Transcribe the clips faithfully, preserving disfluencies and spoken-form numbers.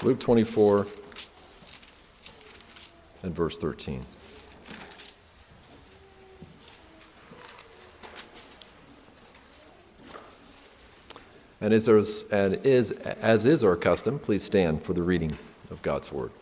Luke twenty-four and verse thirteen. And as, and is, as is our custom, please stand for the reading of God's word.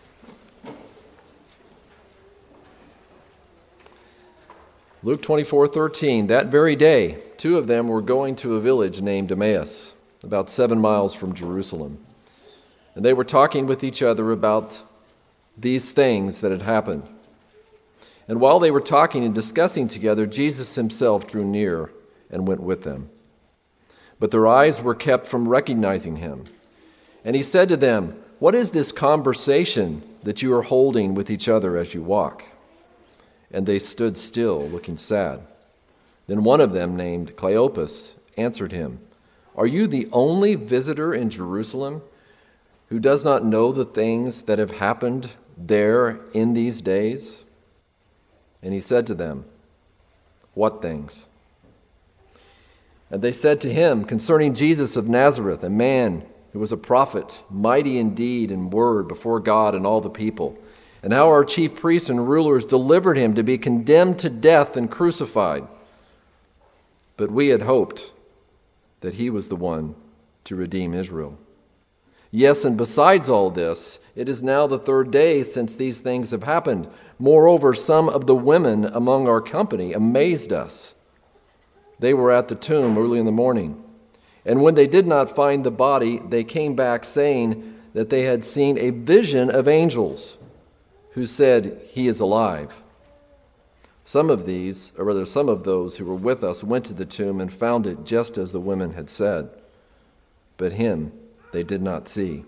Luke twenty-four thirteen. That very day, two of them were going to a village named Emmaus, about seven miles from Jerusalem. And they were talking with each other about these things that had happened. And while they were talking and discussing together, Jesus himself drew near and went with them. But their eyes were kept from recognizing him. And he said to them, "What is this conversation that you are holding with each other as you walk?" And they stood still, looking sad. Then one of them, named Cleopas, answered him, "Are you the only visitor in Jerusalem who does not know the things that have happened there in these days?" And he said to them, "What things?" And they said to him, "Concerning Jesus of Nazareth, a man who was a prophet, mighty in deed and word before God and all the people, and how our chief priests and rulers delivered him to be condemned to death and crucified. But we had hoped that he was the one to redeem Israel. Yes, and besides all this, it is now the third day since these things have happened. Moreover, some of the women among our company amazed us. They were at the tomb early in the morning, and when they did not find the body, they came back saying that they had seen a vision of angels who said, 'He is alive.' Some of these, or rather some of those who were with us, went to the tomb and found it just as the women had said, but him they did not see."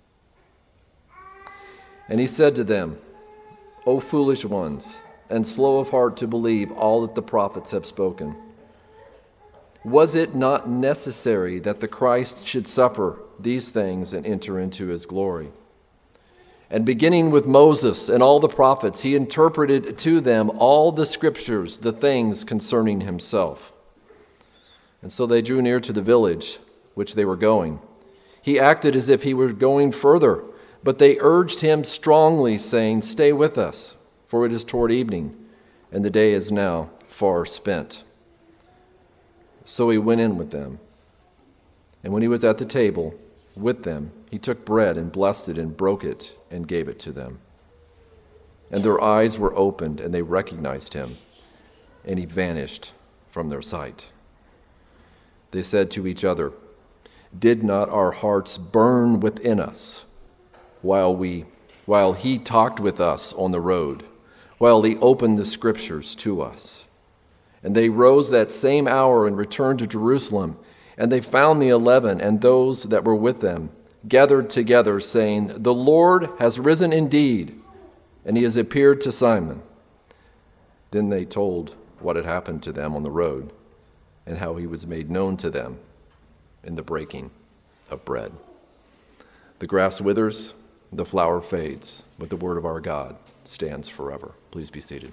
And he said to them, "O foolish ones, and slow of heart to believe all that the prophets have spoken. Was it not necessary that the Christ should suffer these things and enter into his glory? And beginning with Moses and all the prophets, he interpreted to them all the scriptures, the things concerning himself." And so they drew near to the village which they were going. He acted as if he were going further, but they urged him strongly, saying, "Stay with us, for it is toward evening, and the day is now far spent." So he went in with them. And when he was at the table with them, he took bread and blessed it and broke it and gave it to them. And their eyes were opened, and they recognized him, and he vanished from their sight. They said to each other, "Did not our hearts burn within us while we, while he talked with us on the road, while he opened the scriptures to us?" And they rose that same hour and returned to Jerusalem, and they found the eleven and those that were with them gathered together, saying, "The Lord has risen indeed, and he has appeared to Simon." Then they told what had happened to them on the road, and how he was made known to them in the breaking of bread. The grass withers, the flower fades, but the word of our God stands forever. Please be seated.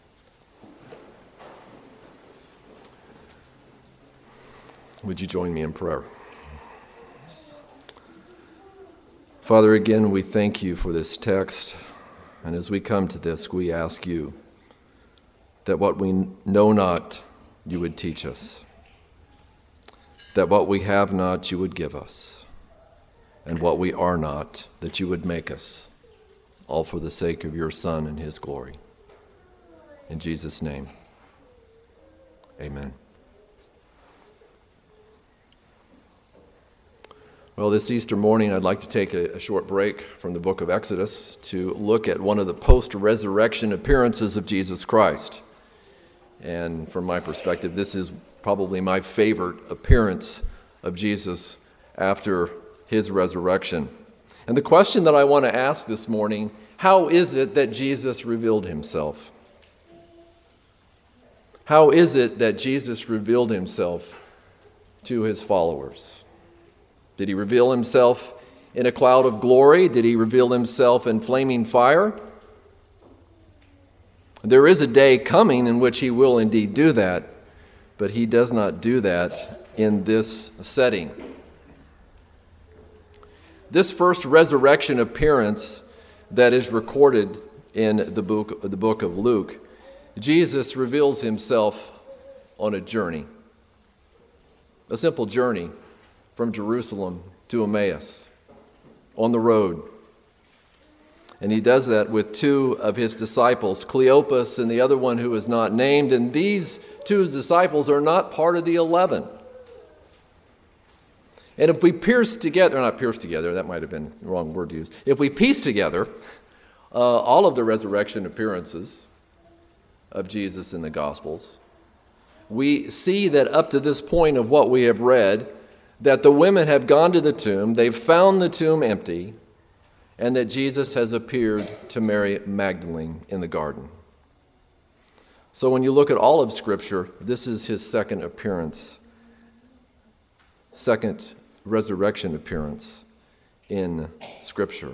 Would you join me in prayer? Father, again, we thank you for this text, and as we come to this, we ask you that what we know not, you would teach us, that what we have not, you would give us, and what we are not, that you would make us, all for the sake of your Son and his glory. In Jesus' name, amen. Well, this Easter morning, I'd like to take a, a short break from the book of Exodus to look at one of the post-resurrection appearances of Jesus Christ. And from my perspective, this is probably my favorite appearance of Jesus after his resurrection. And the question that I want to ask this morning, how is it that Jesus revealed himself? How is it that Jesus revealed himself to his followers? Did he reveal himself in a cloud of glory? Did he reveal himself in flaming fire? There is a day coming in which he will indeed do that, but he does not do that in this setting. This first resurrection appearance that is recorded in the book, the book of Luke, Jesus reveals himself on a journey, a simple journey from Jerusalem to Emmaus on the road. And he does that with two of his disciples, Cleopas and the other one who is not named. And these two disciples are not part of the eleven. And if we pierce together, not pierce together, that might have been the wrong word to use. If we piece together uh, all of the resurrection appearances of Jesus in the Gospels, we see that up to this point of what we have read, that the women have gone to the tomb, they've found the tomb empty, and that Jesus has appeared to Mary Magdalene in the garden. So when you look at all of Scripture, this is his second appearance, second resurrection appearance in Scripture.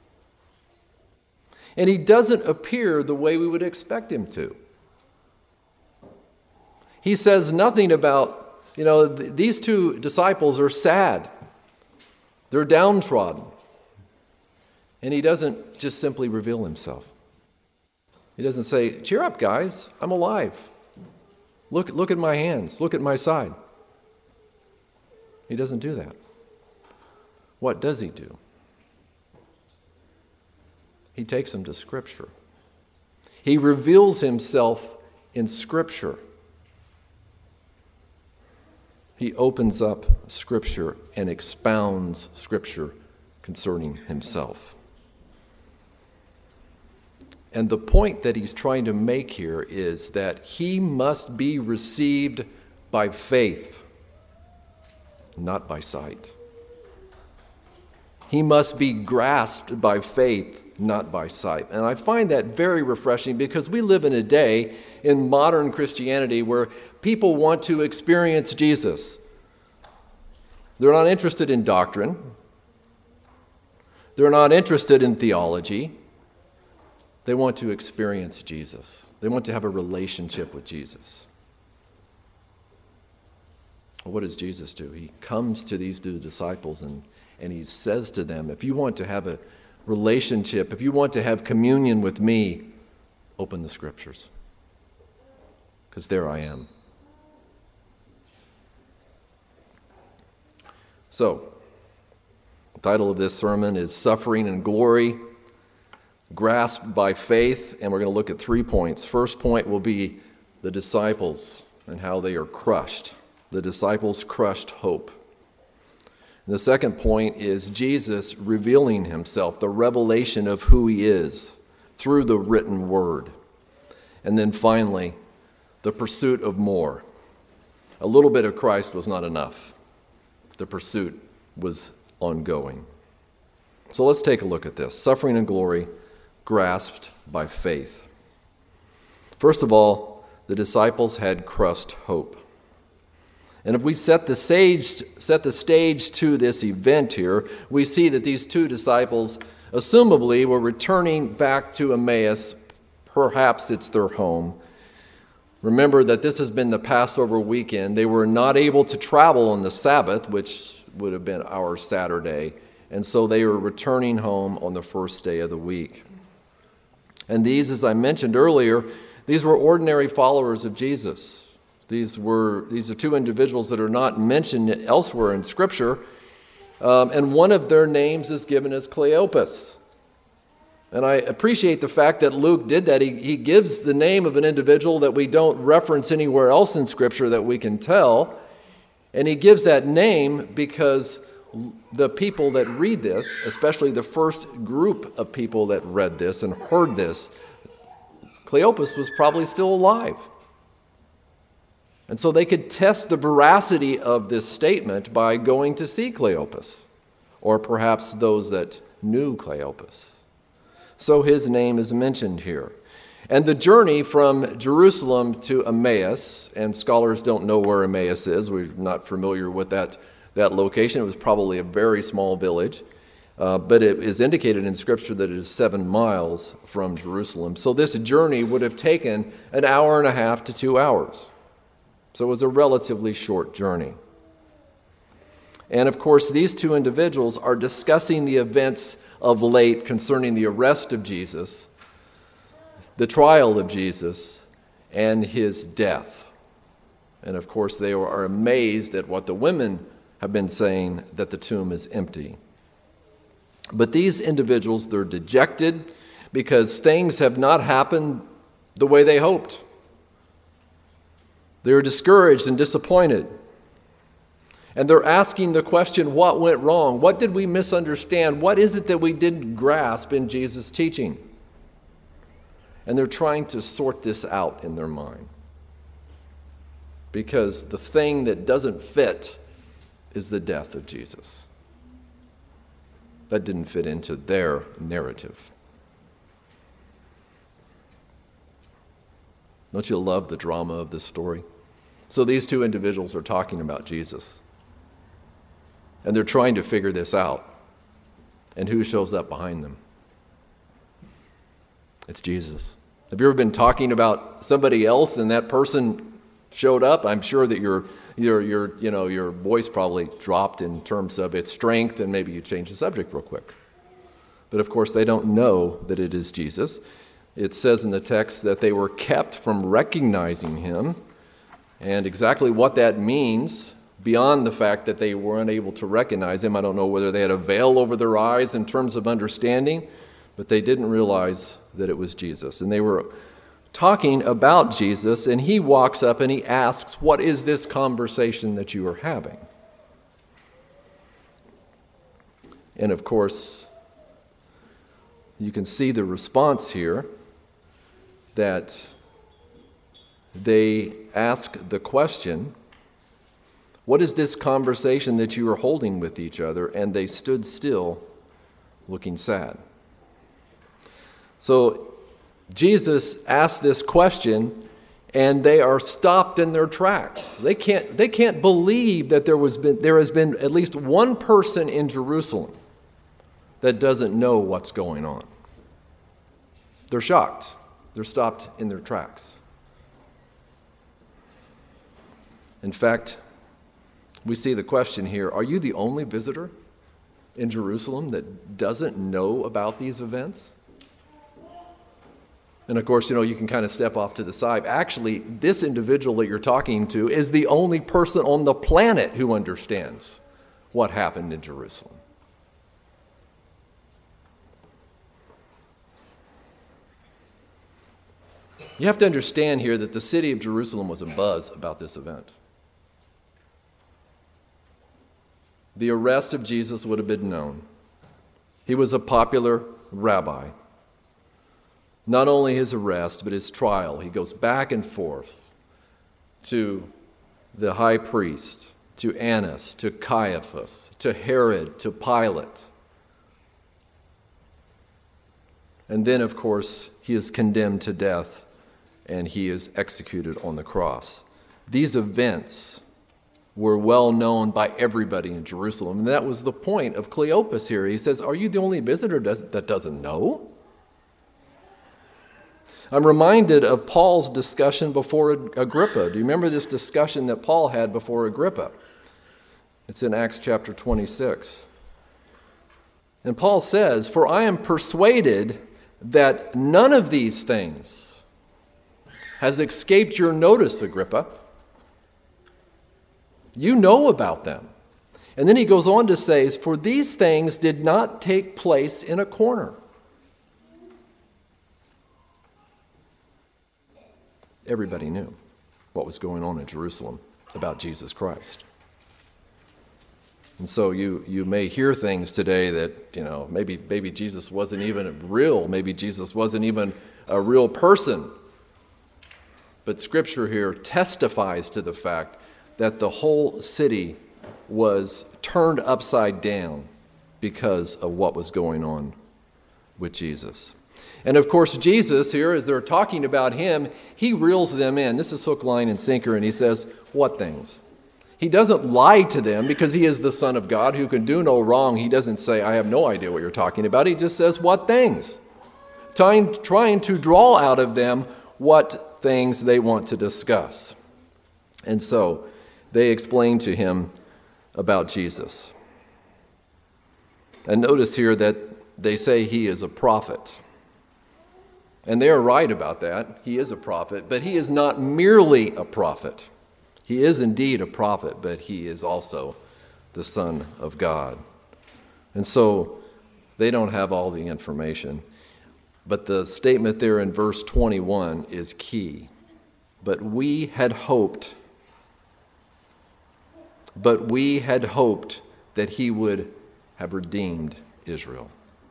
And he doesn't appear the way we would expect him to. He says nothing about, you know, th- these two disciples are sad. They're downtrodden. And he doesn't just simply reveal himself. He doesn't say, cheer up, guys, I'm alive. Look, look at my hands, look at my side. He doesn't do that. What does he do? He takes them to Scripture. He reveals himself in Scripture. He opens up Scripture and expounds Scripture concerning himself. And the point that he's trying to make here is that he must be received by faith, not by sight. He must be grasped by faith, not by sight. And I find that very refreshing because we live in a day in modern Christianity where people want to experience Jesus. They're not interested in doctrine. They're not interested in theology. They want to experience Jesus. They want to have a relationship with Jesus. What does Jesus do? He comes to these two disciples and, and he says to them, if you want to have a relationship, if you want to have communion with me, open the Scriptures. Because there I am. So, the title of this sermon is Suffering and Glory, Grasped by Faith, and we're going to look at three points. First point will be the disciples and how they are crushed. The disciples' crushed hope. And the second point is Jesus revealing himself, the revelation of who he is through the written word. And then finally, the pursuit of more. A little bit of Christ was not enough. The pursuit was ongoing. So let's take a look at this. Suffering and glory, grasped by faith. First of all, the disciples had crushed hope. And if we set the stage, set the stage to this event here, we see that these two disciples, assumably, were returning back to Emmaus. Perhaps it's their home. Remember that this has been the Passover weekend. They were not able to travel on the Sabbath, which would have been our Saturday. And so they were returning home on the first day of the week. And these, as I mentioned earlier, these were ordinary followers of Jesus. These were these are two individuals that are not mentioned elsewhere in Scripture. Um, and one of their names is given as Cleopas. And I appreciate the fact that Luke did that. He, he gives the name of an individual that we don't reference anywhere else in Scripture that we can tell. And he gives that name because the people that read this, especially the first group of people that read this and heard this, Cleopas was probably still alive. And so they could test the veracity of this statement by going to see Cleopas, or perhaps those that knew Cleopas. So his name is mentioned here. And the journey from Jerusalem to Emmaus, and scholars don't know where Emmaus is, we're not familiar with that, that location. It was probably a very small village, uh, but it is indicated in Scripture that it is seven miles from Jerusalem. So this journey would have taken an hour and a half to two hours. So it was a relatively short journey. And of course, these two individuals are discussing the events of late concerning the arrest of Jesus, the trial of Jesus, and his death. And of course, they are amazed at what the women have been saying, that the tomb is empty. But these individuals, they're dejected because things have not happened the way they hoped. They're discouraged and disappointed. And they're asking the question, what went wrong? What did we misunderstand? What is it that we didn't grasp in Jesus' teaching? And they're trying to sort this out in their mind. Because the thing that doesn't fit is the death of Jesus. That didn't fit into their narrative. Don't you love the drama of this story? So these two individuals are talking about Jesus. And they're trying to figure this out. And who shows up behind them? It's Jesus. Have you ever been talking about somebody else and that person showed up? I'm sure that your your your you know your voice probably dropped in terms of its strength, and maybe you change the subject real quick. But of course, they don't know that it is Jesus. It says in the text that they were kept from recognizing him, and exactly what that means, beyond the fact that they were unable to recognize him, I don't know whether they had a veil over their eyes in terms of understanding, but they didn't realize that it was Jesus. And they were talking about Jesus, and he walks up and he asks, what is this conversation that you are having? And of course, you can see the response here, that they ask the question, what is this conversation that you are holding with each other? And they stood still, looking sad. So Jesus asked this question, and they are stopped in their tracks. They can't, they can't believe that there was been, there has been at least one person in Jerusalem that doesn't know what's going on. They're shocked. They're stopped in their tracks. In fact, we see the question here, are you the only visitor in Jerusalem that doesn't know about these events? And of course, you know, you can kind of step off to the side. Actually, this individual that you're talking to is the only person on the planet who understands what happened in Jerusalem. You have to understand here that the city of Jerusalem was abuzz about this event. The arrest of Jesus would have been known. He was a popular rabbi. Not only his arrest, but his trial. He goes back and forth to the high priest, to Annas, to Caiaphas, to Herod, to Pilate. And then, of course, he is condemned to death, and he is executed on the cross. These events were well known by everybody in Jerusalem, and that was the point of Cleopas here. He says, are you the only visitor that doesn't know? I'm reminded of Paul's discussion before Agrippa. Do you remember this discussion that Paul had before Agrippa? It's in Acts chapter twenty-six. And Paul says, for I am persuaded that none of these things has escaped your notice, Agrippa. You know about them. And then he goes on to say, for these things did not take place in a corner. Everybody knew what was going on in Jerusalem about Jesus Christ. And so you, you may hear things today that, you know, maybe, maybe Jesus wasn't even real. Maybe Jesus wasn't even a real person. But Scripture here testifies to the fact that the whole city was turned upside down because of what was going on with Jesus. And of course, Jesus here, as they're talking about him, he reels them in. This is hook, line, and sinker, and he says, what things? He doesn't lie to them because he is the Son of God who can do no wrong. He doesn't say, I have no idea what you're talking about. He just says, what things? Trying, trying to draw out of them what things they want to discuss. And so they explain to him about Jesus. And notice here that they say he is a prophet. And they are right about that. He is a prophet, but he is not merely a prophet. He is indeed a prophet, but he is also the Son of God. And so they don't have all the information. But the statement there in verse twenty-one is key. But we had hoped, but we had hoped that he would have redeemed Israel.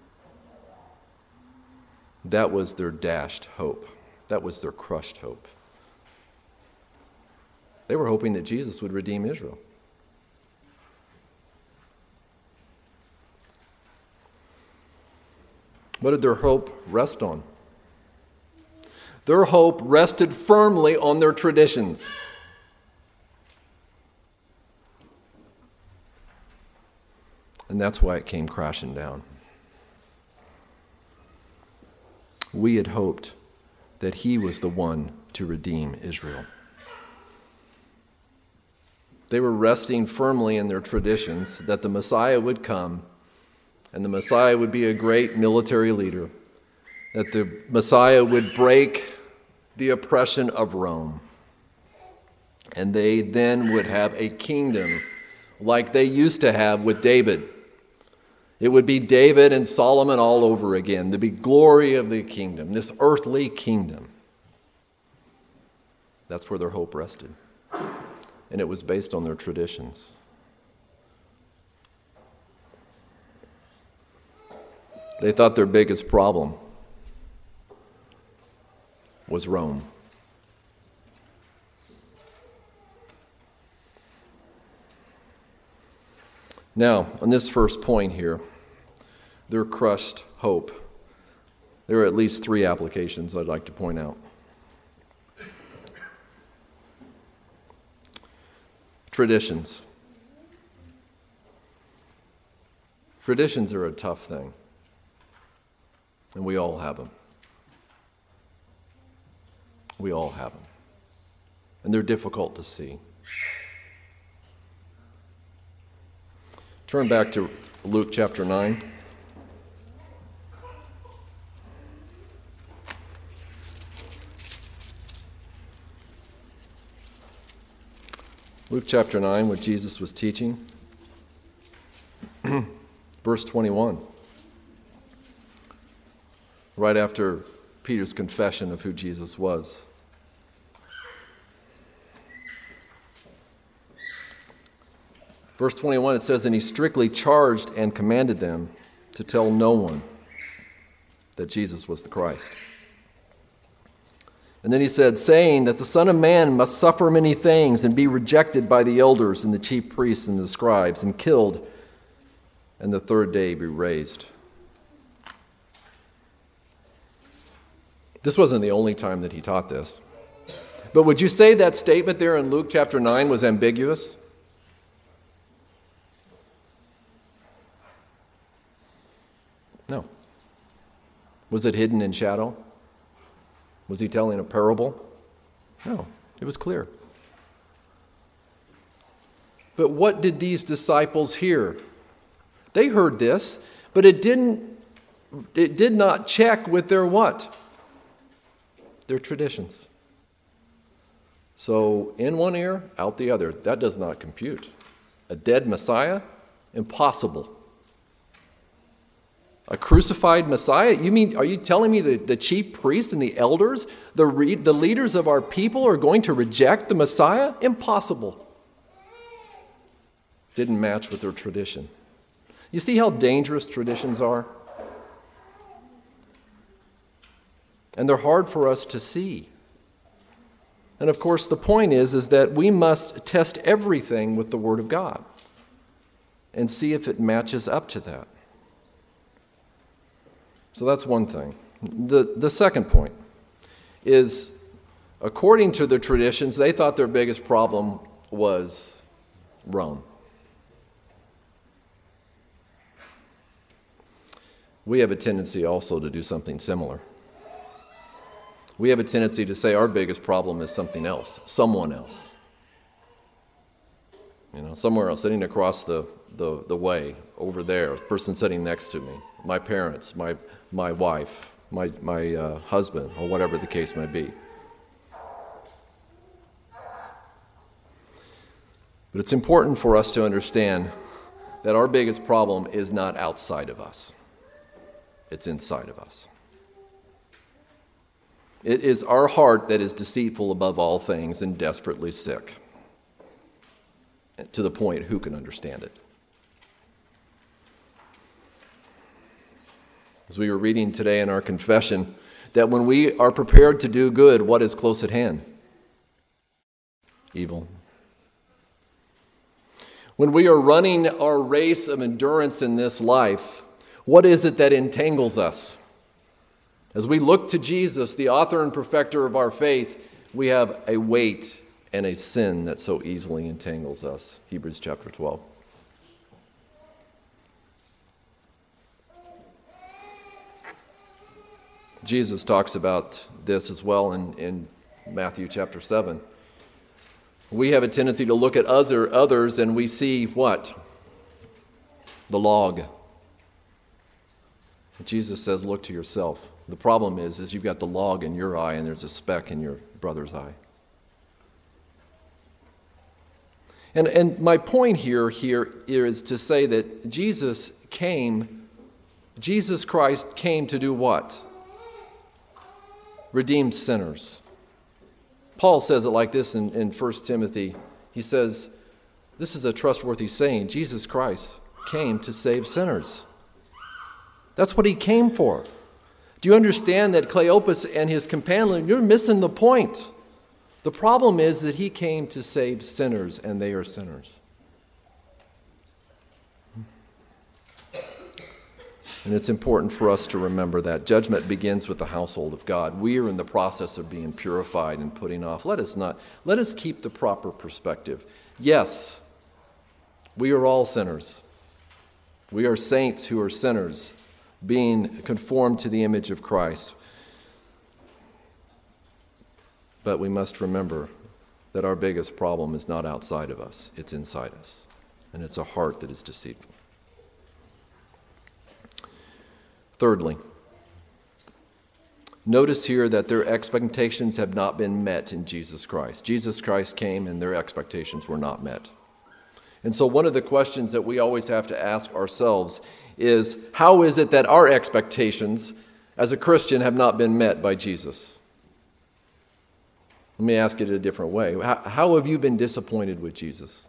That was their dashed hope. That was their crushed hope. They were hoping that Jesus would redeem Israel. What did their hope rest on? Their hope rested firmly on their traditions. And that's why it came crashing down. We had hoped that he was the one to redeem Israel. They were resting firmly in their traditions that the Messiah would come, and the Messiah would be a great military leader, that the Messiah would break the oppression of Rome, and they then would have a kingdom like they used to have with David. It would be David and Solomon all over again. There'd be glory of the kingdom, this earthly kingdom. That's where their hope rested. And it was based on their traditions. They thought their biggest problem was Rome. Now, on this first point here, their crushed hope, there are at least three applications I'd like to point out. Traditions. Traditions are a tough thing, and we all have them. We all have them, and they're difficult to see. Turn back to Luke chapter nine. Luke chapter nine, where Jesus was teaching. Verse twenty-one. Right after Peter's confession of who Jesus was. Verse twenty-one, it says, "And he strictly charged and commanded them to tell no one that Jesus was the Christ. And then he said, saying that the Son of Man must suffer many things and be rejected by the elders and the chief priests and the scribes and killed, and the third day be raised." This wasn't the only time that he taught this. But would you say that statement there in Luke chapter nine was ambiguous? No. Was it hidden in shadow? Was he telling a parable? No, it was clear. But what did these disciples hear? They heard this, but it didn't, it did not check with their what? Their traditions. So in one ear, out the other. That does not compute. A dead Messiah? Impossible. A crucified Messiah? You mean, are you telling me that the chief priests and the elders, the, re- the leaders of our people, are going to reject the Messiah? Impossible. Didn't match with their tradition. You see how dangerous traditions are? And they're hard for us to see. And of course, the point is, is that we must test everything with the Word of God and see if it matches up to that. So that's one thing. The, the second point is, according to the traditions, they thought their biggest problem was Rome. We have a tendency also to do something similar. We have a tendency to say our biggest problem is something else, someone else. You know, somewhere else, sitting across the, the, the way, over there, a person sitting next to me, my parents, my my wife, my, my uh, husband, or whatever the case may be. But it's important for us to understand that our biggest problem is not outside of us. It's inside of us. It is our heart that is deceitful above all things and desperately sick. To the point, who can understand it? As we were reading today in our confession, that when we are prepared to do good, what is close at hand? Evil. When we are running our race of endurance in this life, what is it that entangles us? As we look to Jesus, the author and perfecter of our faith, we have a weight and a sin that so easily entangles us. Hebrews chapter twelve. Jesus talks about this as well in, in Matthew chapter seven. We have a tendency to look at other, others and we see what? The log. Jesus says, look to yourself. The problem is, is you've got the log in your eye and there's a speck in your brother's eye. And, and my point here, here is to say that Jesus came, Jesus Christ came to do what? Redeem sinners. Paul says it like this in, in First Timothy. He says, this is a trustworthy saying, Jesus Christ came to save sinners. That's what he came for. Do you understand that Cleopas and his companion, you're missing the point. The problem is that he came to save sinners, and they are sinners. And it's important for us to remember that judgment begins with the household of God. We are in the process of being purified and putting off. Let us not, let us keep the proper perspective. Yes, we are all sinners. We are saints who are sinners, being conformed to the image of Christ. But we must remember that our biggest problem is not outside of us, it's inside us. And it's a heart that is deceitful. Thirdly, notice here that their expectations have not been met in Jesus Christ. Jesus Christ came and their expectations were not met. And so one of the questions that we always have to ask ourselves is, how is it that our expectations as a Christian have not been met by Jesus? Let me ask it a different way. How, how have you been disappointed with Jesus?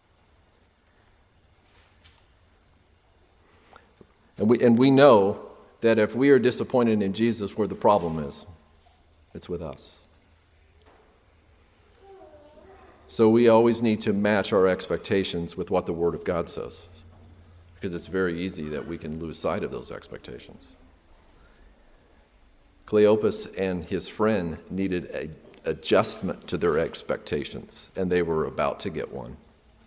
And we, and we know that if we are disappointed in Jesus, where the problem is, it's with us. So we always need to match our expectations with what the Word of God says, because it's very easy that we can lose sight of those expectations. Cleopas and his friend needed an adjustment to their expectations, and they were about to get one.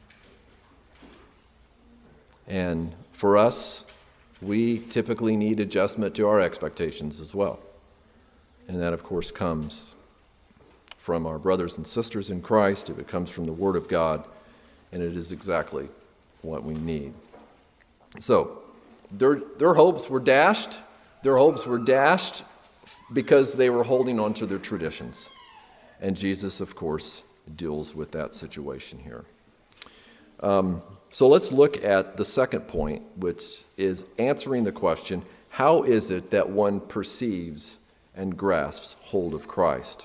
And for us, we typically need adjustment to our expectations as well. And that, of course, comes from our brothers and sisters in Christ. It comes from the Word of God, and it is exactly what we need. So, their, their hopes were dashed. Their hopes were dashed because they were holding on to their traditions. And Jesus, of course, deals with that situation here. Um, so let's look at the second point, which is answering the question, how is it that one perceives and grasps hold of Christ?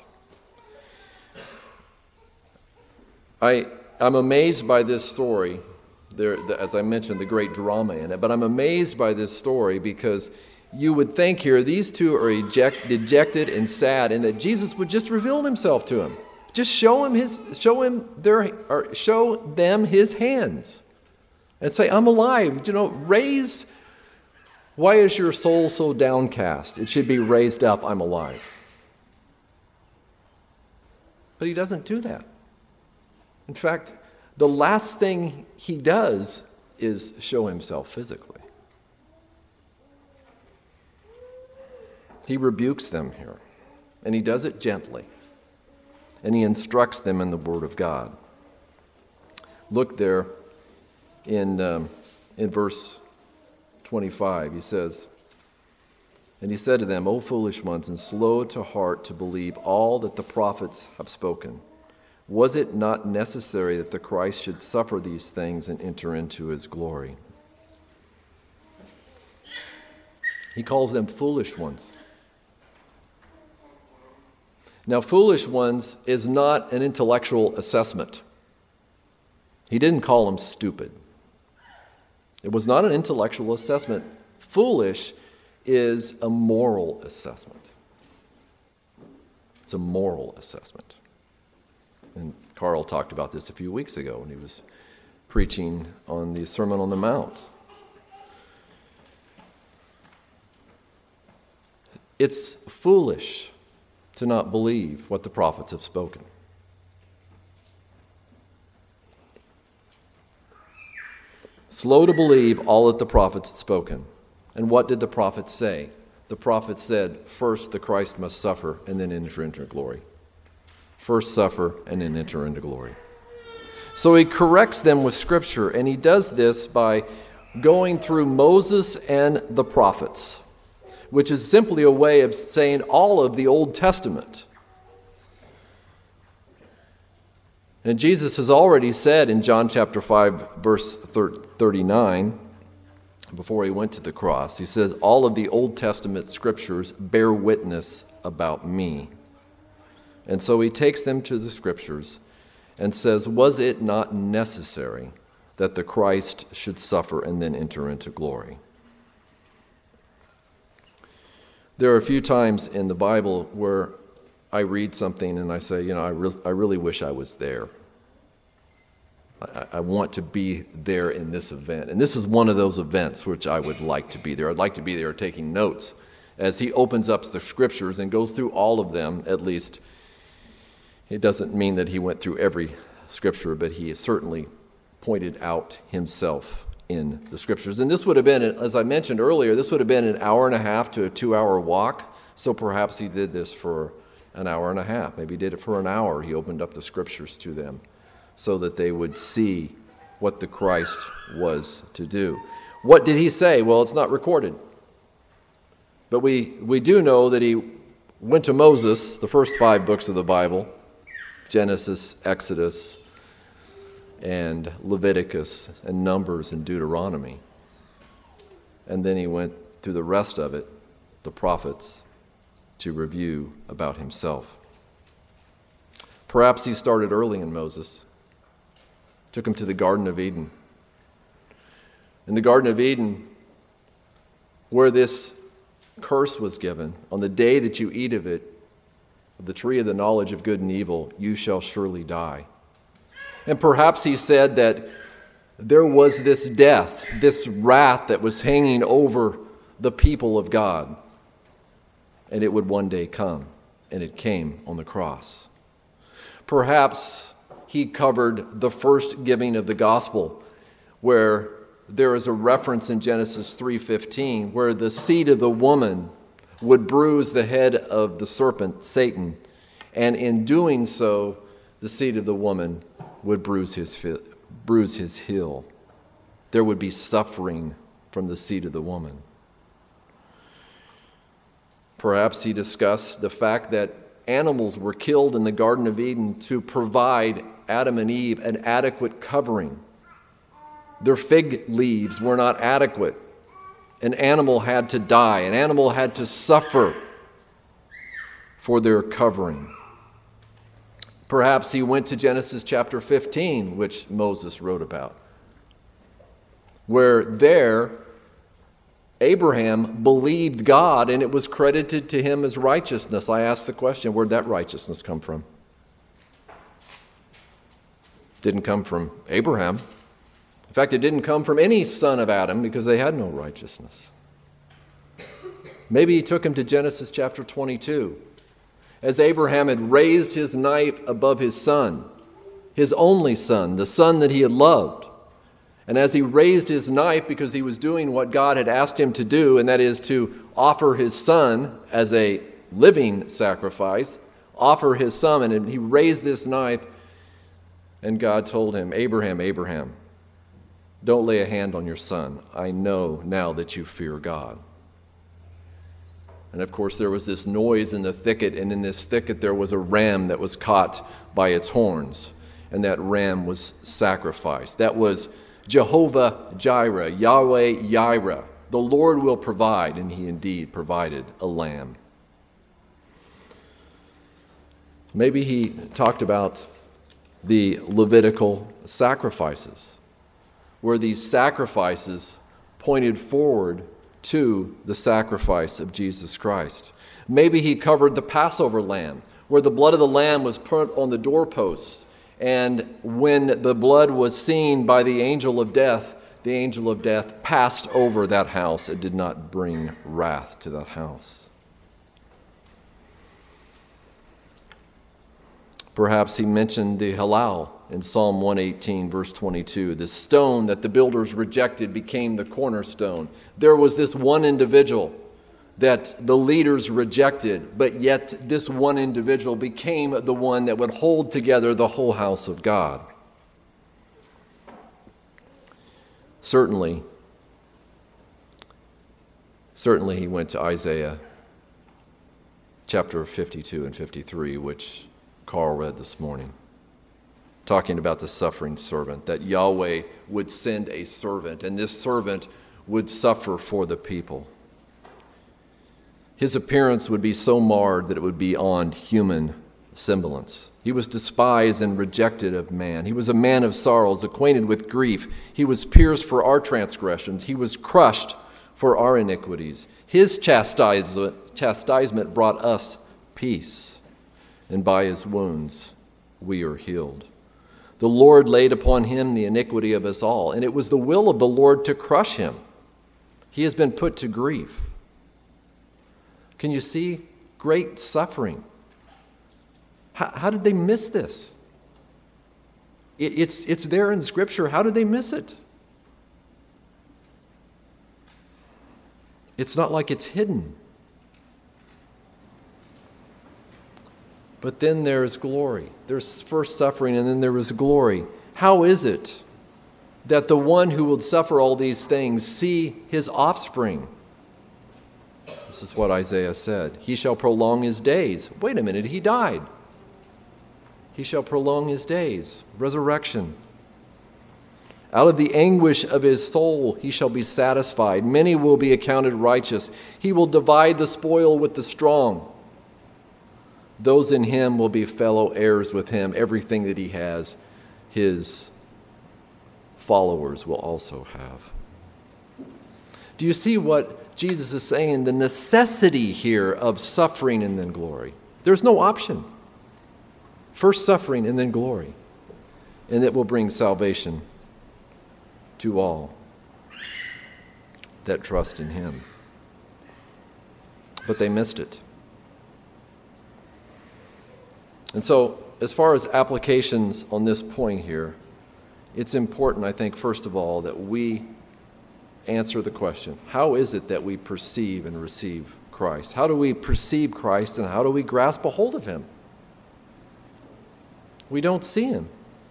I, I'm amazed by this story. There, the, as I mentioned, the great drama in it, but I'm amazed by this story because you would think here these two are eject, dejected and sad, and that Jesus would just reveal himself to him. Just show him his, show him their, or show them his hands, and say, "I'm alive." You know, raise. Why is your soul so downcast? It should be raised up. I'm alive. But he doesn't do that. In fact, the last thing he does is show himself physically. He rebukes them here, and he does it gently, and he instructs them in the Word of God. Look there in, um, in verse twenty-five. He says, "And he said to them, O foolish ones, and slow to heart to believe all that the prophets have spoken. Was it not necessary that the Christ should suffer these things and enter into his glory?" He calls them foolish ones. Now, foolish ones is not an intellectual assessment. He didn't call them stupid. It was not an intellectual assessment. Foolish is a moral assessment. It's a moral assessment. And Carl talked about this a few weeks ago when he was preaching on the Sermon on the Mount. It's foolish to not believe what the prophets have spoken. Slow to believe all that the prophets had spoken. And what did the prophets say? The prophets said, first the Christ must suffer and then enter into glory. First suffer and then enter into glory. So he corrects them with Scripture, and he does this by going through Moses and the prophets, which is simply a way of saying all of the Old Testament. And Jesus has already said in John chapter five, verse thirty-nine, before he went to the cross, he says, all of the Old Testament scriptures bear witness about me. And so he takes them to the scriptures and says, was it not necessary that the Christ should suffer and then enter into glory? There are a few times in the Bible where I read something and I say, you know, I, re- I really wish I was there. I, I want to be there in this event. And this is one of those events which I would like to be there. I'd like to be there taking notes as he opens up the scriptures and goes through all of them, at least. It doesn't mean that he went through every scripture, but he certainly pointed out himself in the scriptures. And this would have been, as I mentioned earlier, this would have been an hour and a half to a two-hour walk. So perhaps he did this for an hour and a half. Maybe he did it for an hour. He opened up the scriptures to them so that they would see what the Christ was to do. What did he say? Well, it's not recorded. But we, we do know that he went to Moses, the first five books of the Bible, Genesis, Exodus, and Leviticus, and Numbers, and Deuteronomy. And then he went through the rest of it, the prophets, to review about himself. Perhaps he started early in Moses, took him to the Garden of Eden. In the Garden of Eden, where this curse was given, on the day that you eat of it, of the tree of the knowledge of good and evil, you shall surely die. And perhaps he said that there was this death, this wrath that was hanging over the people of God, and it would one day come, and it came on the cross. Perhaps he covered the first giving of the gospel, where there is a reference in Genesis three fifteen, where the seed of the woman would bruise the head of the serpent, Satan, and in doing so, the seed of the woman would bruise his, bruise his heel. There would be suffering from the seed of the woman. Perhaps he discussed the fact that animals were killed in the Garden of Eden to provide Adam and Eve an adequate covering. Their fig leaves were not adequate. An animal had to die. An animal had to suffer for their covering. Perhaps he went to Genesis chapter fifteen, which Moses wrote about, where there Abraham believed God and it was credited to him as righteousness. I asked the question, where'd that righteousness come from? Didn't come from Abraham. In fact, it didn't come from any son of Adam because they had no righteousness. Maybe he took him to Genesis chapter twenty-two. As Abraham had raised his knife above his son, his only son, the son that he had loved. And as he raised his knife because he was doing what God had asked him to do, and that is to offer his son as a living sacrifice, offer his son, and he raised this knife, And God told him, Abraham, Abraham, don't lay a hand on your son. I know now that you fear God. And of course, there was this noise in the thicket, and in this thicket there was a ram that was caught by its horns, and that ram was sacrificed. That was Jehovah Jireh, Yahweh Yireh. The Lord will provide, and he indeed provided a lamb. Maybe he talked about the Levitical sacrifices, where these sacrifices pointed forward to the sacrifice of Jesus Christ. Maybe he covered the Passover lamb, where the blood of the lamb was put on the doorposts, and when the blood was seen by the angel of death, the angel of death passed over that house and did not bring wrath to that house. Perhaps he mentioned the halal in Psalm one eighteen, verse twenty-two. The stone that the builders rejected became the cornerstone. There was this one individual that the leaders rejected, but yet this one individual became the one that would hold together the whole house of God. Certainly, certainly he went to Isaiah chapter fifty-two and fifty-three, which Carl read this morning, talking about the suffering servant, that Yahweh would send a servant, and this servant would suffer for the people. His appearance would be so marred that it would be beyond human semblance. He was despised and rejected of man. He was a man of sorrows, acquainted with grief. He was pierced for our transgressions. He was crushed for our iniquities. His chastisement, chastisement brought us peace, and by his wounds we are healed. The Lord laid upon him the iniquity of us all, and it was the will of the Lord to crush him. He has been put to grief. Can you see great suffering? How, how did they miss this? It, it's, it's there in Scripture. How did they miss it? It's not like it's hidden. But then there's glory. There's first suffering, and then there is glory. How is it that the one who will suffer all these things see his offspring? This is what Isaiah said. He shall prolong his days. Wait a minute, he died. He shall prolong his days. Resurrection. Out of the anguish of his soul he shall be satisfied. Many will be accounted righteous. He will divide the spoil with the strong. Those in him will be fellow heirs with him. Everything that he has, his followers will also have. Do you see what Jesus is saying? The necessity here of suffering and then glory. There's no option. First suffering and then glory. And it will bring salvation to all that trust in him. But they missed it. And so, as far as applications on this point here, it's important, I think, first of all, that we answer the question, how is it that we perceive and receive Christ? How do we perceive Christ, and how do we grasp a hold of him? We don't see him.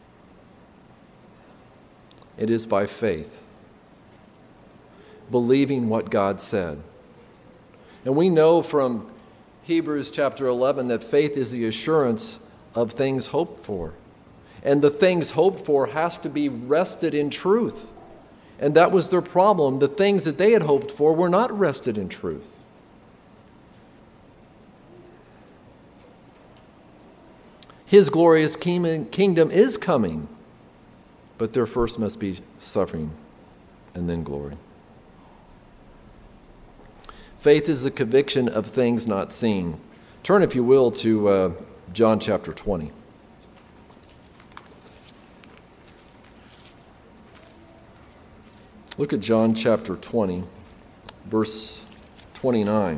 It is by faith, believing what God said. And we know from Hebrews chapter eleven that faith is the assurance of things hoped for. And the things hoped for has to be rested in truth. And that was their problem. The things that they had hoped for were not rested in truth. His glorious kingdom is coming, but there first must be suffering and then glory. Faith is the conviction of things not seen. Turn, if you will, to uh, John chapter twenty. Look at John chapter twenty, verse twenty-nine.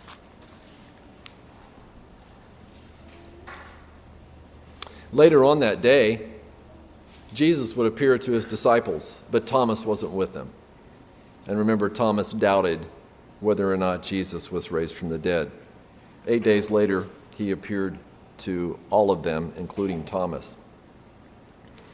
Later on that day, Jesus would appear to his disciples, but Thomas wasn't with them. And remember, Thomas doubted whether or not Jesus was raised from the dead. Eight days later, he appeared to all of them, including Thomas.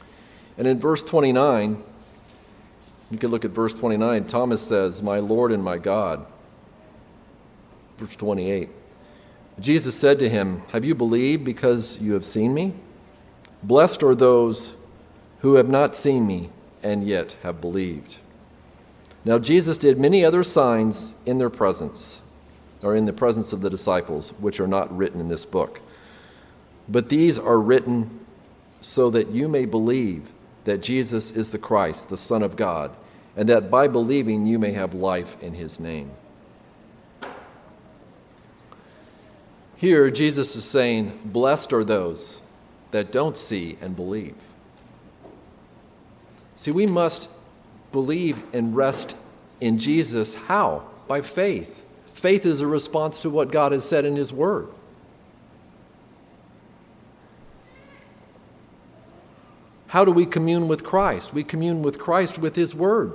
And in verse twenty-nine, you can look at verse twenty-nine, Thomas says, "My Lord and my God." Verse twenty-eight, Jesus said to him, "Have you believed because you have seen me? Blessed are those who have not seen me and yet have believed." Now Jesus did many other signs in their presence, or in the presence of the disciples, which are not written in this book. But these are written so that you may believe that Jesus is the Christ, the Son of God, and that by believing you may have life in his name. Here, Jesus is saying, blessed are those that don't see and believe. See, we must believe and rest in Jesus. How? By faith. Faith is a response to what God has said in his word. How do we commune with Christ? We commune with Christ with his word.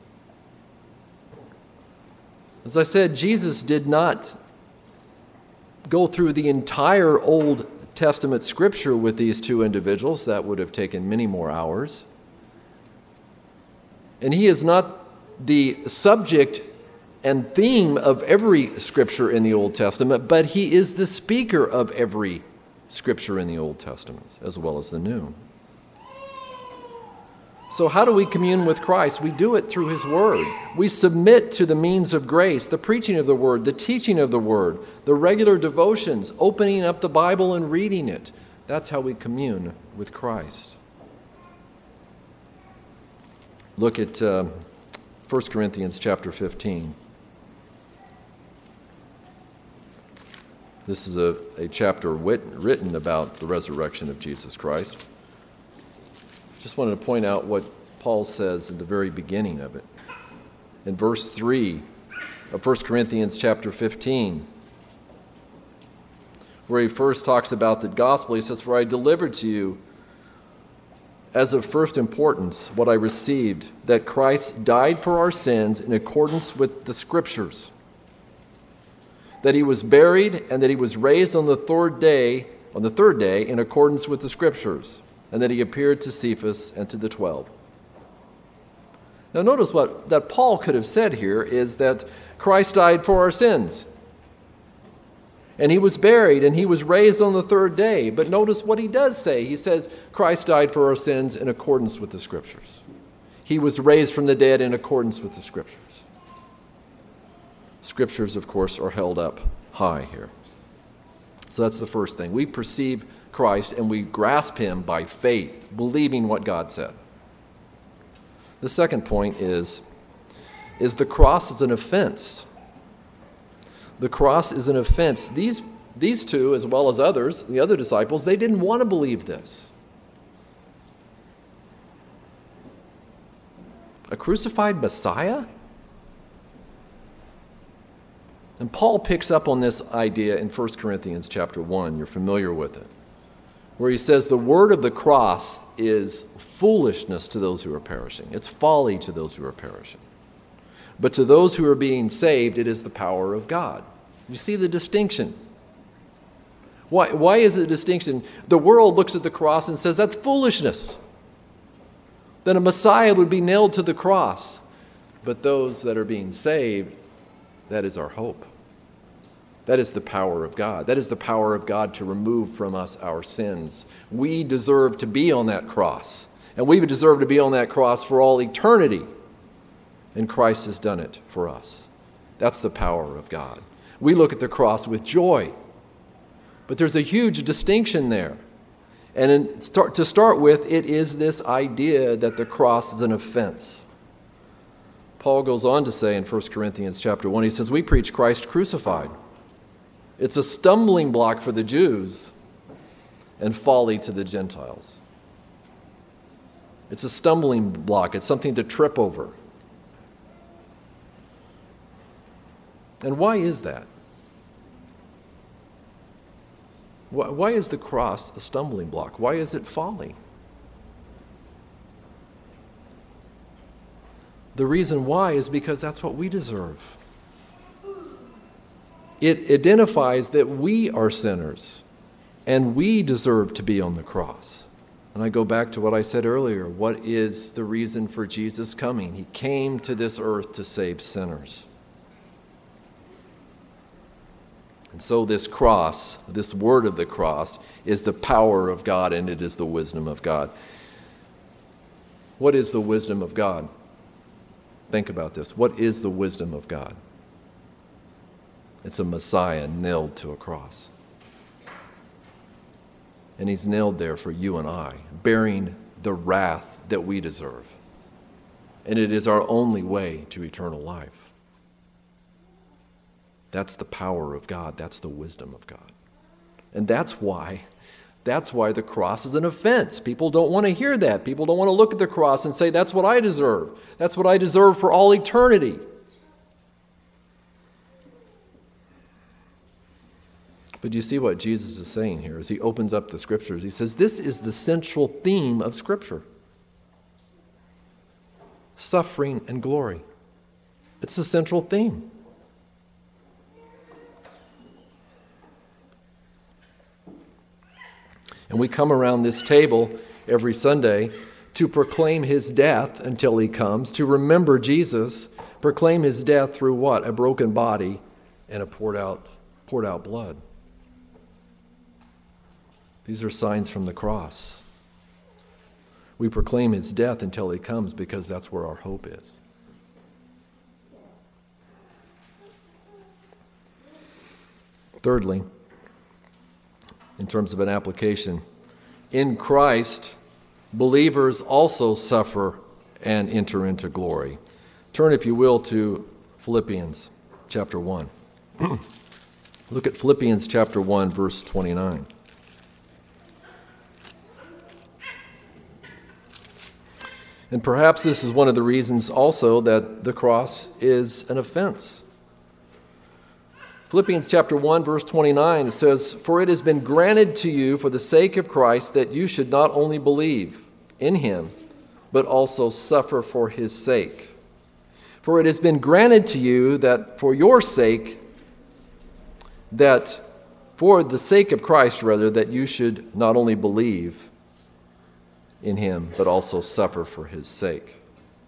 As I said, Jesus did not go through the entire Old Testament scripture with these two individuals. That would have taken many more hours. And he is not the subject and theme of every scripture in the Old Testament, but he is the speaker of every scripture in the Old Testament, as well as the New. So how do we commune with Christ? We do it through his word. We submit to the means of grace, the preaching of the word, the teaching of the word, the regular devotions, opening up the Bible and reading it. That's how we commune with Christ. Look at uh, First Corinthians chapter fifteen. This is a, a chapter wit, written about the resurrection of Jesus Christ. Just wanted to point out what Paul says in the very beginning of it. In verse three of First Corinthians chapter fifteen, where he first talks about the gospel, he says, "For I delivered to you as of first importance what I received, that Christ died for our sins in accordance with the Scriptures, that he was buried and that he was raised on the third day, on the third day in accordance with the Scriptures, and that he appeared to Cephas and to the twelve." Now notice what that Paul could have said here is that Christ died for our sins, and he was buried and he was raised on the third day. But notice what he does say. He says Christ died for our sins in accordance with the Scriptures. He was raised from the dead in accordance with the Scriptures. Scriptures, of course, are held up high here. So that's the first thing. We perceive Christ and we grasp him by faith, believing what God said. The second point is, is the cross is an offense. The cross is an offense. These, these two, as well as others, the other disciples, they didn't want to believe this. A crucified Messiah? And Paul picks up on this idea in First Corinthians chapter one. You're familiar with it, where he says the word of the cross is foolishness to those who are perishing. It's folly to those who are perishing. But to those who are being saved, it is the power of God. You see the distinction. Why, why is it a distinction? The world looks at the cross and says, that's foolishness. Then a Messiah would be nailed to the cross. But those that are being saved, that is our hope. That is the power of God. That is the power of God to remove from us our sins. We deserve to be on that cross. And we deserve to be on that cross for all eternity. And Christ has done it for us. That's the power of God. We look at the cross with joy. But there's a huge distinction there. And in, start, to start with, it is this idea that the cross is an offense. Paul goes on to say in First Corinthians chapter one, he says, we preach Christ crucified. It's a stumbling block for the Jews and folly to the Gentiles. It's a stumbling block. It's something to trip over. And why is that? Why is the cross a stumbling block? Why is it folly? The reason why is because that's what we deserve. It identifies that we are sinners and we deserve to be on the cross. And I go back to what I said earlier. What is the reason for Jesus coming? He came to this earth to save sinners. And so this cross, this word of the cross, is the power of God, and it is the wisdom of God. What is the wisdom of God? Think about this. What is the wisdom of God? It's a Messiah nailed to a cross. And he's nailed there for you and I, bearing the wrath that we deserve. And it is our only way to eternal life. That's the power of God. That's the wisdom of God. And that's why, that's why the cross is an offense. People don't want to hear that. People don't want to look at the cross and say, that's what I deserve. That's what I deserve for all eternity. But you see what Jesus is saying here as he opens up the Scriptures. He says, this is the central theme of Scripture. Suffering and glory. It's the central theme. And we come around this table every Sunday to proclaim his death until he comes, to remember Jesus, proclaim his death through what? A broken body and a poured out, poured out blood. These are signs from the cross. We proclaim his death until he comes because that's where our hope is. Thirdly, in terms of an application, in Christ, believers also suffer and enter into glory. Turn, if you will, to Philippians chapter one. Look at Philippians chapter one, verse twenty-nine. And perhaps this is one of the reasons also that the cross is an offense. Philippians chapter one, verse twenty-nine, it says, "For it has been granted to you for the sake of Christ that you should not only believe in him, but also suffer for his sake. For it has been granted to you that for your sake, that for the sake of Christ, rather, that you should not only believe in him, but also suffer for his sake."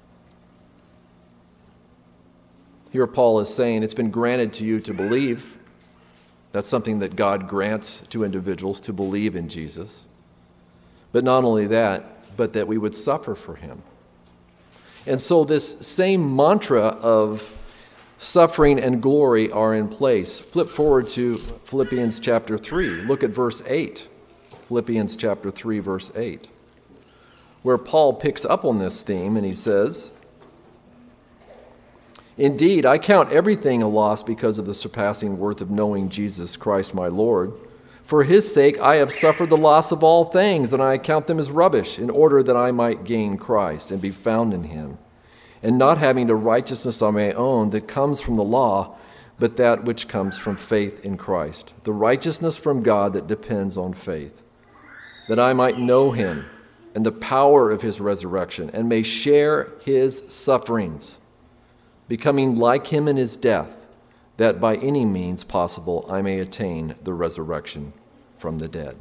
Here Paul is saying it's been granted to you to believe. That's something that God grants to individuals, to believe in Jesus. But not only that, but that we would suffer for him. And so this same mantra of suffering and glory are in place. Flip forward to Philippians chapter three. Look at verse eight. Philippians chapter three, verse eight. Where Paul picks up on this theme and he says, "Indeed, I count everything a loss because of the surpassing worth of knowing Jesus Christ my Lord. For his sake I have suffered the loss of all things, and I count them as rubbish, in order that I might gain Christ and be found in him, and not having a righteousness on my own that comes from the law, but that which comes from faith in Christ, the righteousness from God that depends on faith, that I might know him and the power of his resurrection, and may share his sufferings, becoming like him in his death, that by any means possible I may attain the resurrection from the dead."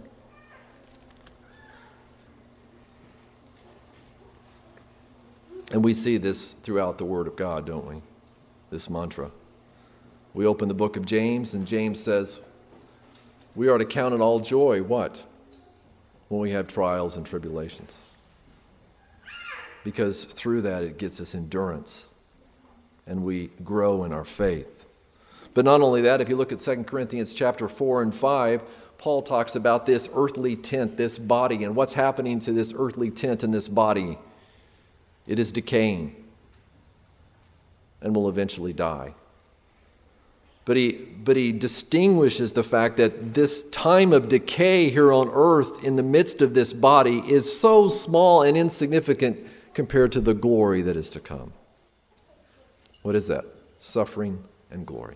And we see this throughout the Word of God, don't we? This mantra. We open the book of James, and James says, we are to count it all joy, what? When we have trials and tribulations. Because through that it gets us endurance, and we grow in our faith. But not only that, if you look at Second Corinthians chapter four and five, Paul talks about this earthly tent, this body, and what's happening to this earthly tent and this body. It is decaying and will eventually die. But he, but he distinguishes the fact that this time of decay here on earth in the midst of this body is so small and insignificant compared to the glory that is to come. What is that? Suffering and glory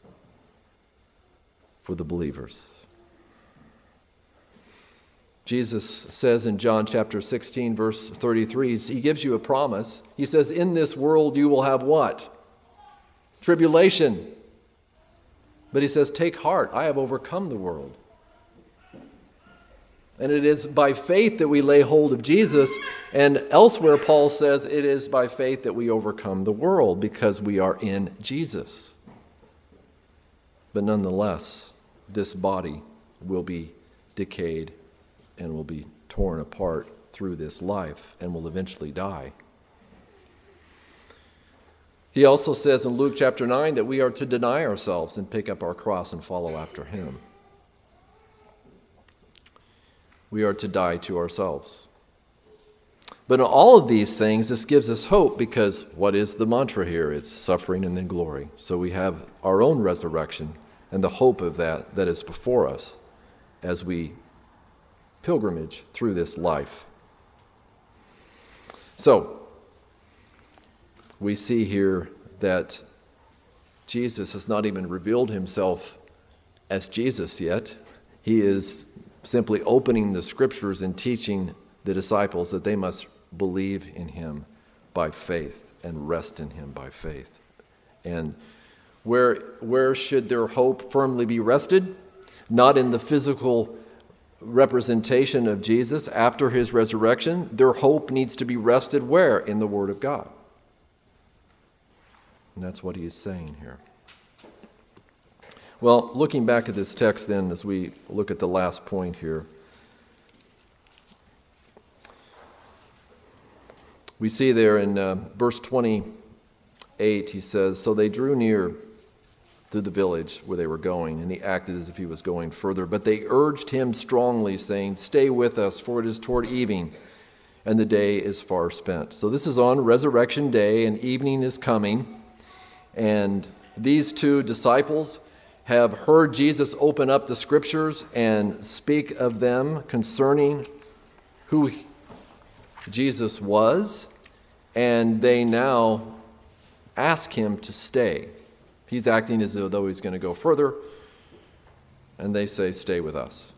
for the believers. Jesus says in John chapter sixteen, verse thirty-three, he gives you a promise. He says, "In this world you will have what? Tribulation." But he says, "Take heart, I have overcome the world." And it is by faith that we lay hold of Jesus. And elsewhere, Paul says it is by faith that we overcome the world because we are in Jesus. But nonetheless, this body will be decayed and will be torn apart through this life and will eventually die. He also says in Luke chapter nine that we are to deny ourselves and pick up our cross and follow after him. We are to die to ourselves. But in all of these things, this gives us hope because what is the mantra here? It's suffering and then glory. So we have our own resurrection and the hope of that that is before us as we pilgrimage through this life. So, we see here that Jesus has not even revealed himself as Jesus yet. He is simply opening the scriptures and teaching the disciples that they must believe in him by faith and rest in him by faith. And where, where should their hope firmly be rested? Not in the physical representation of Jesus after his resurrection. Their hope needs to be rested where? In the Word of God. And that's what he is saying here. Well, looking back at this text then, as we look at the last point here, we see there in uh, verse twenty-eight, he says, "So they drew near to the village where they were going, and he acted as if he was going further. But they urged him strongly, saying, 'Stay with us, for it is toward evening, and the day is far spent.'" So this is on Resurrection Day, and evening is coming. And these two disciples have heard Jesus open up the scriptures and speak of them concerning who Jesus was, and they now ask him to stay. He's acting as though he's going to go further, and they say, "Stay with us."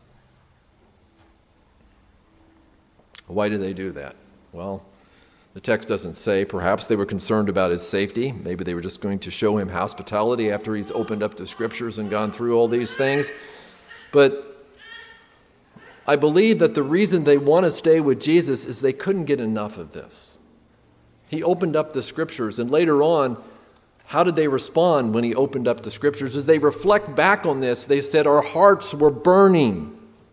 Why do they do that? Well, the text doesn't say. Perhaps they were concerned about his safety. Maybe they were just going to show him hospitality after he's opened up the scriptures and gone through all these things. But I believe that the reason they want to stay with Jesus is they couldn't get enough of this. He opened up the scriptures, and later on, how did they respond when he opened up the scriptures? As they reflect back on this, they said, "Our hearts were burning."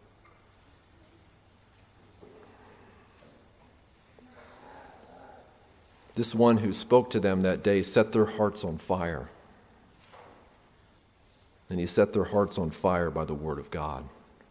This one who spoke to them that day set their hearts on fire. And he set their hearts on fire by the word of God.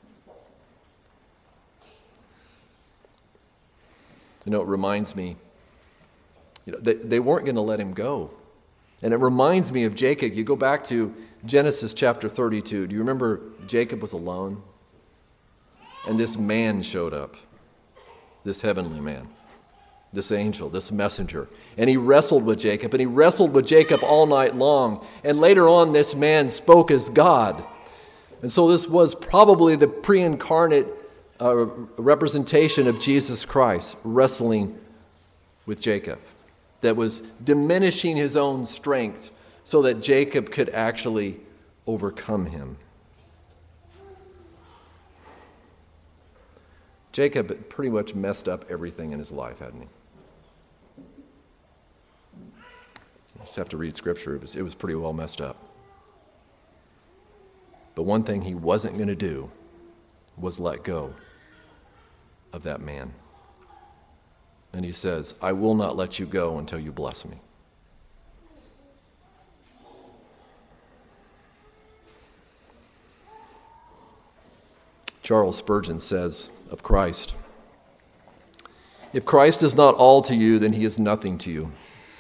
You know, it reminds me, you know, they, they weren't going to let him go. And it reminds me of Jacob. You go back to Genesis chapter thirty-two. Do you remember Jacob was alone? And this man showed up, this heavenly man, this angel, this messenger. And he wrestled with Jacob, and he wrestled with Jacob all night long. And later on, this man spoke as God. And so this was probably the pre-incarnate uh, representation of Jesus Christ wrestling with Jacob, that was diminishing his own strength so that Jacob could actually overcome him. Jacob had pretty much messed up everything in his life, hadn't he? You just have to read Scripture. It was, it was pretty well messed up. But one thing he wasn't going to do was let go of that man. And he says, "I will not let you go until you bless me." Charles Spurgeon says of Christ, "If Christ is not all to you, then he is nothing to you.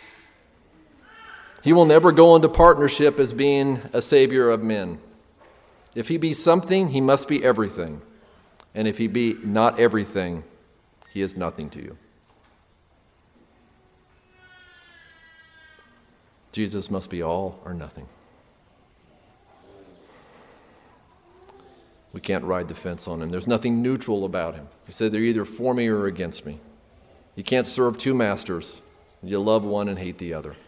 He will never go into partnership as being a savior of men. If he be something, he must be everything. And if he be not everything, he is nothing to you." Jesus must be all or nothing. We can't ride the fence on him. There's nothing neutral about him. He said they're either for me or against me. You can't serve two masters. You love one and hate the other.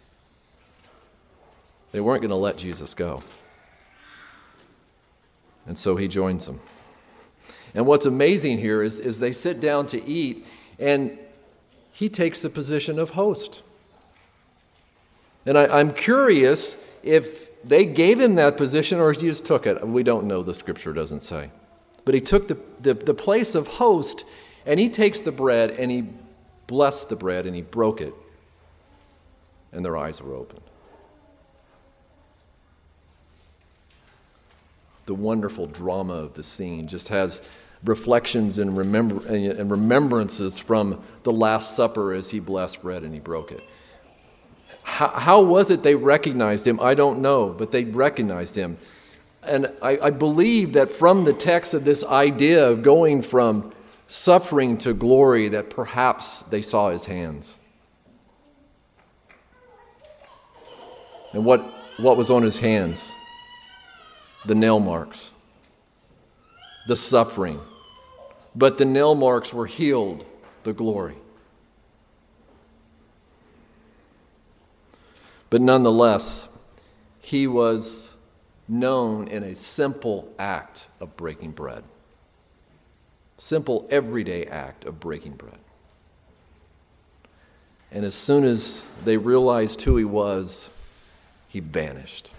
They weren't going to let Jesus go. And so he joins them. And what's amazing here is, is they sit down to eat, and he takes the position of host. And I, I'm curious if they gave him that position or he just took it. We don't know, the scripture doesn't say. But he took the, the, the place of host, and he takes the bread, and he blessed the bread, and he broke it. And their eyes were opened. The wonderful drama of the scene just has reflections and, remember, and remembrances from the Last Supper as he blessed bread and he broke it. How, how was it they recognized him? I don't know, but they recognized him. And I, I believe that from the text of this idea of going from suffering to glory, that perhaps they saw his hands. And what, what was on his hands? The nail marks, the suffering. But the nail marks were healed, the glory. But nonetheless, he was known in a simple act of breaking bread. Simple, everyday act of breaking bread. And as soon as they realized who he was, he vanished.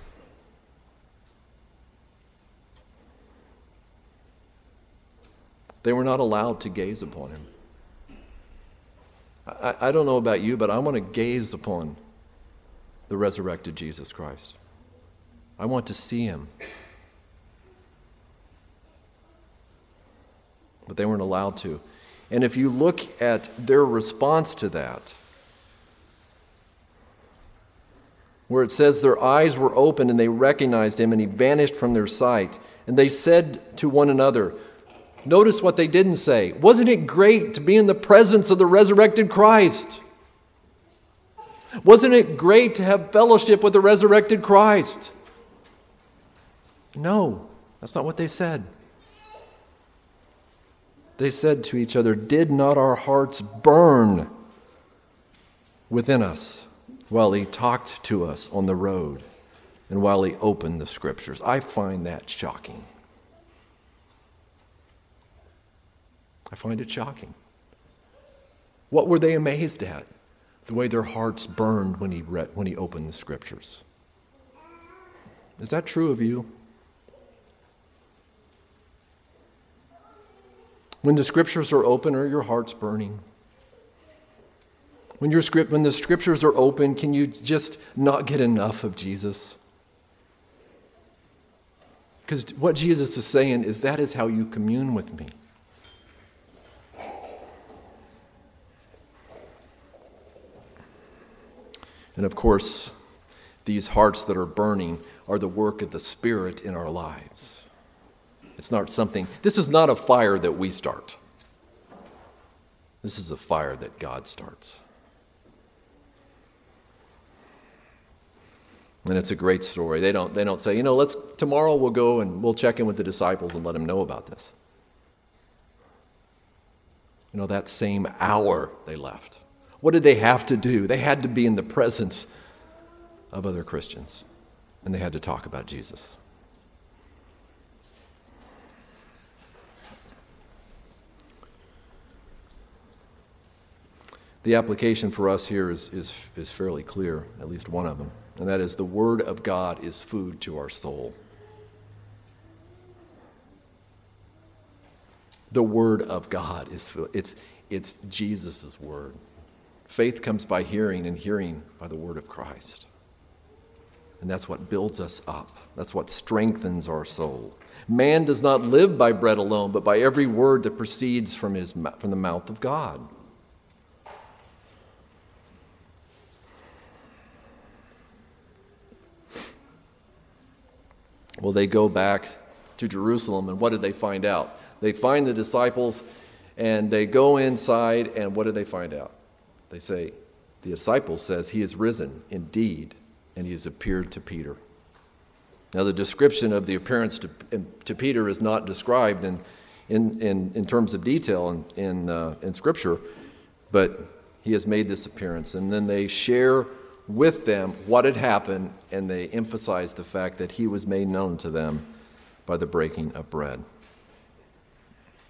They were not allowed to gaze upon him. I, I don't know about you, but I want to gaze upon the resurrected Jesus Christ. I want to see him. But they weren't allowed to. And if you look at their response to that, where it says their eyes were opened and they recognized him and he vanished from their sight, and they said to one another, notice what they didn't say. Wasn't it great to be in the presence of the resurrected Christ? Wasn't it great to have fellowship with the resurrected Christ? No, that's not what they said. They said to each other, did not our hearts burn within us while he talked to us on the road and while he opened the scriptures? I find that shocking. I find it shocking. What were they amazed at? The way their hearts burned when he read, when he opened the scriptures. Is that true of you? When the scriptures are open, are your hearts burning? When your script, when the scriptures are open, can you just not get enough of Jesus? Because what Jesus is saying is that is how you commune with me. And of course, these hearts that are burning are the work of the Spirit in our lives. It's not something, this is not a fire that we start. This is a fire that God starts. And it's a great story. They don't, they don't say, you know, let's tomorrow we'll go and we'll check in with the disciples and let them know about this. You know, that same hour they left. What did they have to do? They had to be in the presence of other Christians, and they had to talk about Jesus. The application for us here is, is, is fairly clear, at least one of them, and that is the Word of God is food to our soul. The Word of God is food. It's, it's Jesus' Word. Faith comes by hearing, and hearing by the word of Christ. And that's what builds us up. That's what strengthens our soul. Man does not live by bread alone, but by every word that proceeds from his from the mouth of God. Well, they go back to Jerusalem, and what did they find out? They find the disciples, and they go inside, and what did they find out? They say, the disciple says, he is risen indeed, and he has appeared to Peter. Now, the description of the appearance to, to Peter is not described in, in, in, in terms of detail in, in, uh, in Scripture, but he has made this appearance. And then they share with them what had happened, and they emphasize the fact that he was made known to them by the breaking of bread.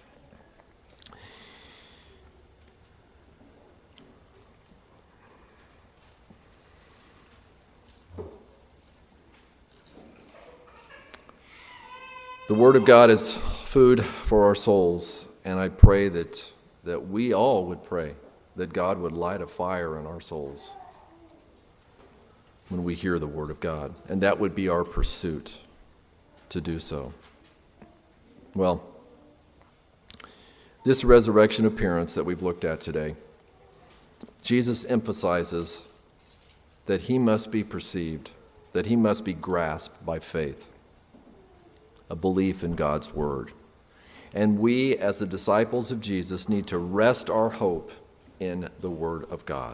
The Word of God is food for our souls, and I pray that, that we all would pray that God would light a fire in our souls when we hear the Word of God, and that would be our pursuit to do so. Well, this resurrection appearance that we've looked at today, Jesus emphasizes that he must be perceived, that he must be grasped by faith, a belief in God's word. And we, as the disciples of Jesus, need to rest our hope in the word of God.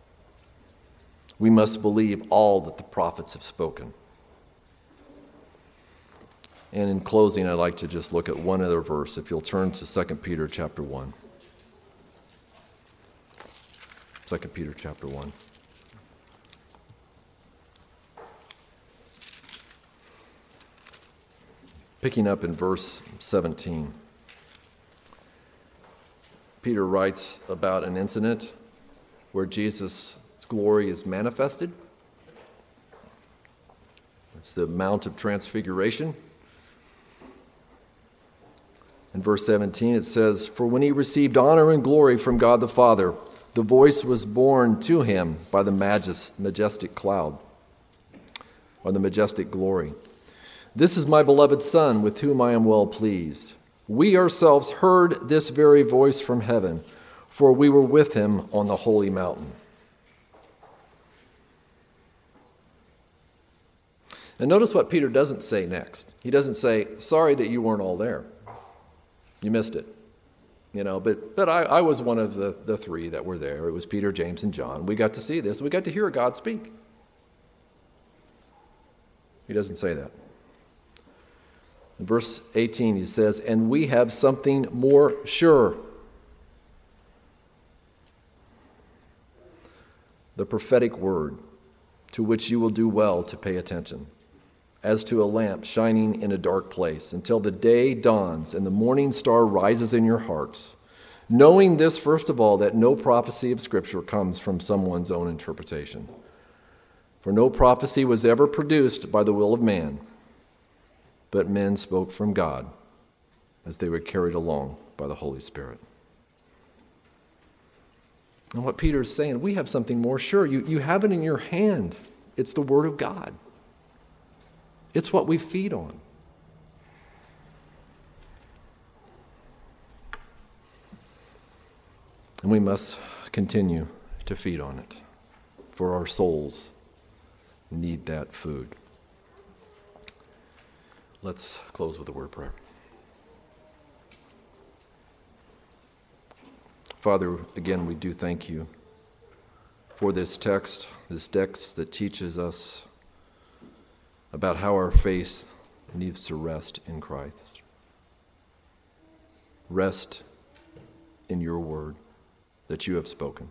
We must believe all that the prophets have spoken. And in closing, I'd like to just look at one other verse. If you'll turn to Second Peter chapter one. Second Peter chapter one. Picking up in verse seventeen. Peter writes about an incident where Jesus' glory is manifested. It's the Mount of Transfiguration. In verse seventeen it says, "For when he received honor and glory from God the Father, the voice was borne to him by the majestic cloud," or the majestic glory. "This is my beloved Son, with whom I am well pleased. We ourselves heard this very voice from heaven, for we were with him on the holy mountain." And notice what Peter doesn't say next. He doesn't say, "Sorry that you weren't all there. You missed it." You know, but but I, I was one of the, the three that were there. It was Peter, James, and John. We got to see this. We got to hear God speak. He doesn't say that. In verse eighteen, he says, "And we have something more sure. The prophetic word, to which you will do well to pay attention, as to a lamp shining in a dark place, until the day dawns and the morning star rises in your hearts, knowing this, first of all, that no prophecy of Scripture comes from someone's own interpretation. For no prophecy was ever produced by the will of man, but men spoke from God as they were carried along by the Holy Spirit." And what Peter is saying, we have something more sure. You, you have it in your hand. It's the Word of God. It's what we feed on. And we must continue to feed on it, for our souls need that food. Let's close with a word of prayer. Father, again, we do thank you for this text, this text that teaches us about how our faith needs to rest in Christ. Rest in your word that you have spoken.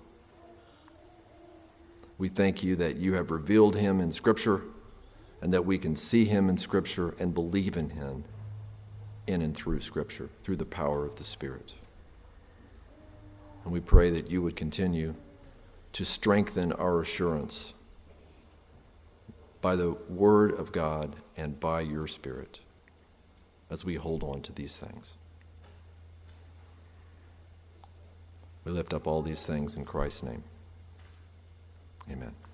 We thank you that you have revealed him in Scripture, and that we can see him in Scripture and believe in him in and through Scripture, through the power of the Spirit. And we pray that you would continue to strengthen our assurance by the Word of God and by your Spirit as we hold on to these things. We lift up all these things in Christ's name. Amen.